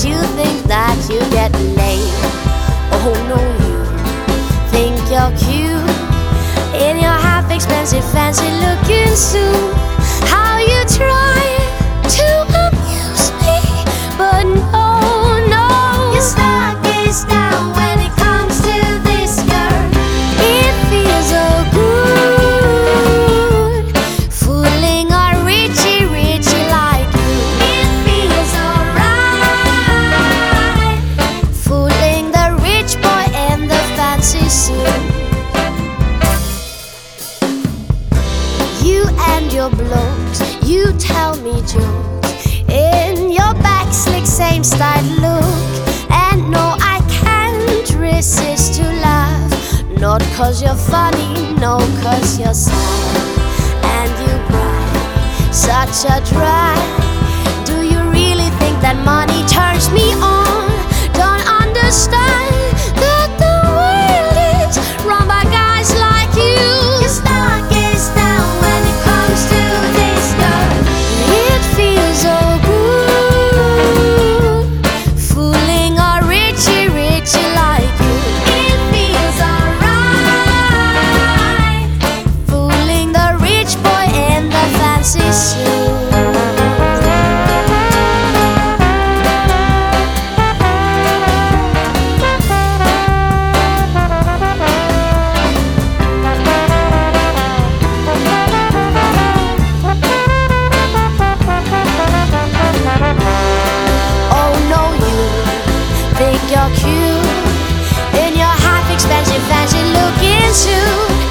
you think that you get laid. Oh no, you think you're cute in your half-expensive, fancy-looking suit. How you try to amuse me, but no, your stock is down when it comes to this girl. It feels so good fooling a richie like you. It feels alright fooling the rich boy in the fancy suit. You and your blokes, you tell me jokes in your back slick, same style look. And no, I can't resist to laugh. Not 'cause you're funny, no, 'cause you're sad. And you cry, such a drag. Do you really think that money turns me on? Don't understand that the world is run by guys like you. Your stock is down when it comes to this girl. It feels so good fooling a richie like you. It feels alright fooling the rich boy in the fancy suit. Think you're cute in your half-expensive, fancy-looking suit.